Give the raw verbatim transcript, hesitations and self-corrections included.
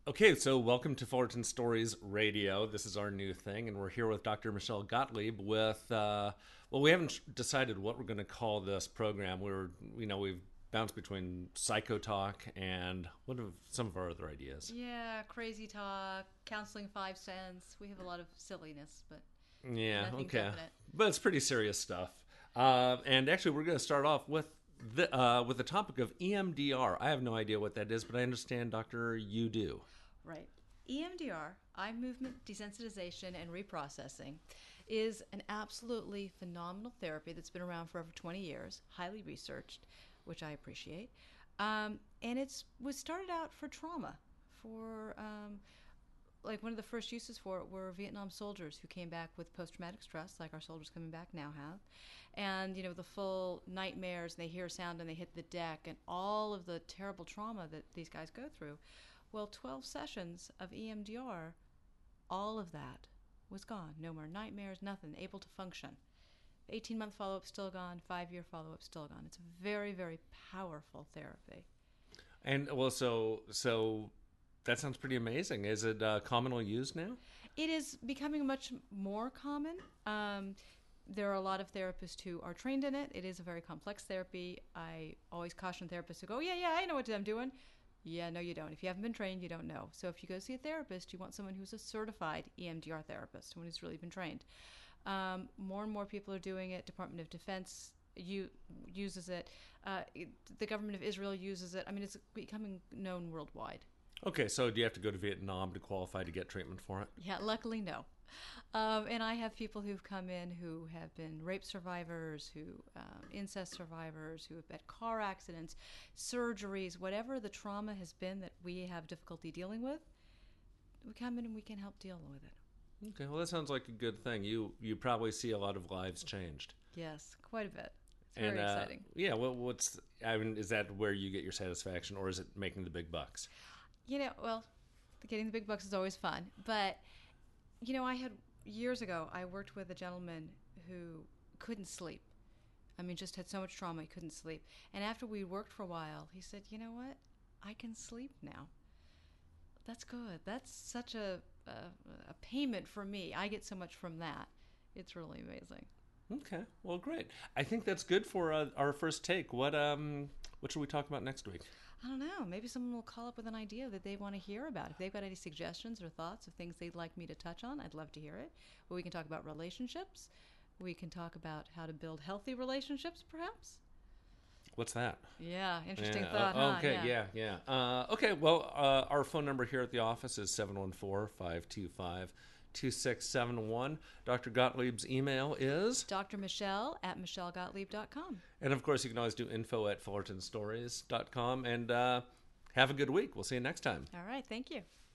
Okay, so welcome to Fullerton Stories Radio. This is our new thing, and we're here with Doctor Michelle Gottlieb. With uh, well, we haven't decided what we're going to call this program. We're, you know, we've bounced between psycho talk and what are some of our other ideas? Yeah, crazy talk, counseling five cents. We have a lot of silliness, but Yeah, nothing okay, definite. but it's pretty serious stuff. Uh, and actually, we're going to start off with the uh, with the topic of E M D R. I have no idea what that is, but I understand, Doctor, you do. Right. E M D R, eye movement desensitization and reprocessing, is an absolutely phenomenal therapy that's been around for over twenty years, highly researched, which I appreciate. Um, and it's was started out for trauma, for um, like one of the first uses for it were Vietnam soldiers who came back with post-traumatic stress, like our soldiers coming back now have, and you know the full nightmares. And they hear a sound and they hit the deck, and all of the terrible trauma that these guys go through. Well, twelve sessions of E M D R, all of that was gone. No more nightmares, nothing. Able to function. eighteen month follow up still gone. Five year follow up still gone. It's a very very powerful therapy. And well, so so that sounds pretty amazing. Is it uh, commonly used now? It is becoming much more common. Um, there are a lot of therapists who are trained in it. It is a very complex therapy. I always caution therapists who go, yeah, yeah, I know what I'm doing. Yeah, no, you don't. If you haven't been trained, you don't know. So if you go see a therapist, you want someone who's a certified E M D R therapist, someone who's really been trained. Um, more and more people are doing it. Department of Defense u- uses it. Uh, it. The government of Israel uses it. I mean, it's becoming known worldwide. Okay, so do you have to go to Vietnam to qualify to get treatment for it? Yeah, luckily, no. Um, and I have people who've come in who have been rape survivors, who um, incest survivors, who have had car accidents, surgeries, whatever the trauma has been that we have difficulty dealing with. We come in and we can help deal with it. Okay, well that sounds like a good thing. You you probably see a lot of lives changed. Yes, quite a bit. It's And very uh, exciting. yeah, well, what's I mean, is that where you get your satisfaction, or is it making the big bucks? You know, well, getting the big bucks is always fun, but you know, I had years ago. I worked with a gentleman who couldn't sleep. I mean, just had so much trauma he couldn't sleep. And after we worked for a while, he said, "You know what? I can sleep now. That's good. That's such a a, a payment for me. I get so much from that. It's really amazing." Okay, well, great. I think that's good for uh, our first take. What um what should we talk about next week? I don't know. Maybe someone will call up with an idea that they want to hear about. If they've got any suggestions or thoughts of things they'd like me to touch on, I'd love to hear it. But we can talk about relationships. We can talk about how to build healthy relationships, perhaps. What's that? Yeah, interesting Yeah. thought, Oh, huh? okay. Yeah. Yeah. Yeah. Uh, okay. Well, uh, our phone number here at the office is seven one four, five two five, two six seven one. Doctor Gottlieb's email is, Doctor Michelle at michelle gottlieb dot com. and of course, you can always do info at fullerton stories dot com. And uh, have a good week. We'll see you next time. All right. Thank you.